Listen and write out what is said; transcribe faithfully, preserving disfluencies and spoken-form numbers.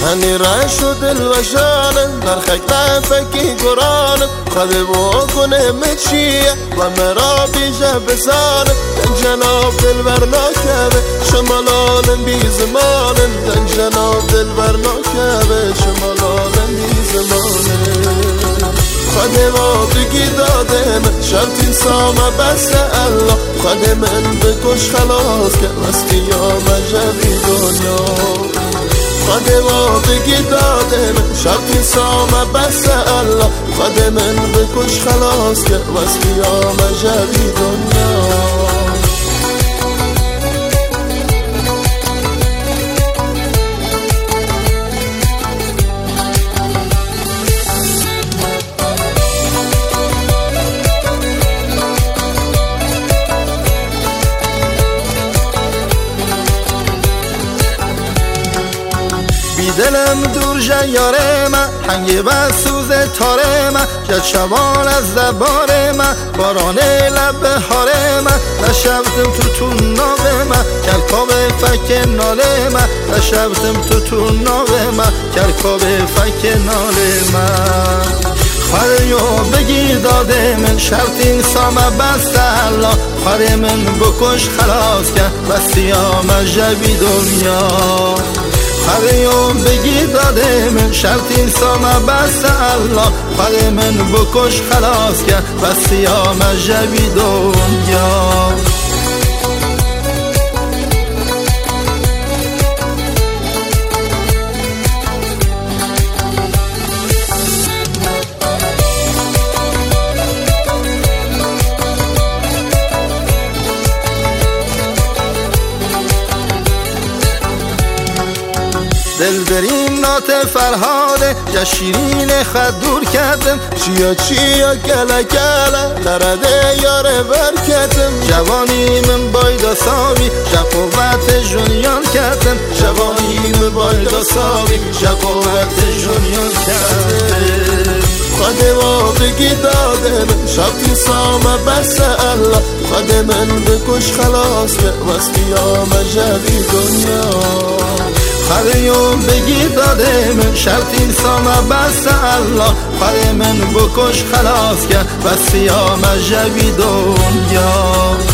هنی رش و دل و شانم در خک فکی قرآنم خده بکنه مچیه و مرا بیجه بسانم دن جناب دل برناکبه شمالانم بی زمانم دن جناب دل برناکبه شمالانم بی زمانم خده ما بگی داده من شرطی سامه بس الله خده من بکش خلاص که وستی یا مجبی دنیا خده ما بگی داده من شرطی سامه بس الله خده من بکش خلاص که وستی یا مجبی دنیا دلم دور جیاره من هنگی و سوز تاره من جد شبان از زباره من بارانه لب هاره من نشبتم تو تو ناوه من کرکاب فک ناله من نشبتم تو تو ناوه من کرکاب فک ناله من خواهیو بگیر داده من شرطین سامه بست الله خواهی من بکش خلاص کن بستی آمد جبی دنیا خواهیو بگی داده من شرطین سامه بست الله خواهی من بکش خلاص کن بستی آمد جبی دنیا دل بریم نات فرهاده یا شیرین خد دور کردم چیا چیا کلا کلا درده یاره برکتم جوانی من بایدا ساوی شقوت جونیان کردم جوانی من بایدا ساوی شقوت جونیان کردم خده ما بگی داده من شرطی سامه بس الله خده من بکش خلاص که وستی آمه جبی دنیا خواهیو بگی داده من شرطین سامه بست الله خواهی من بکش خلاص کن بستی آمد جبی دنیا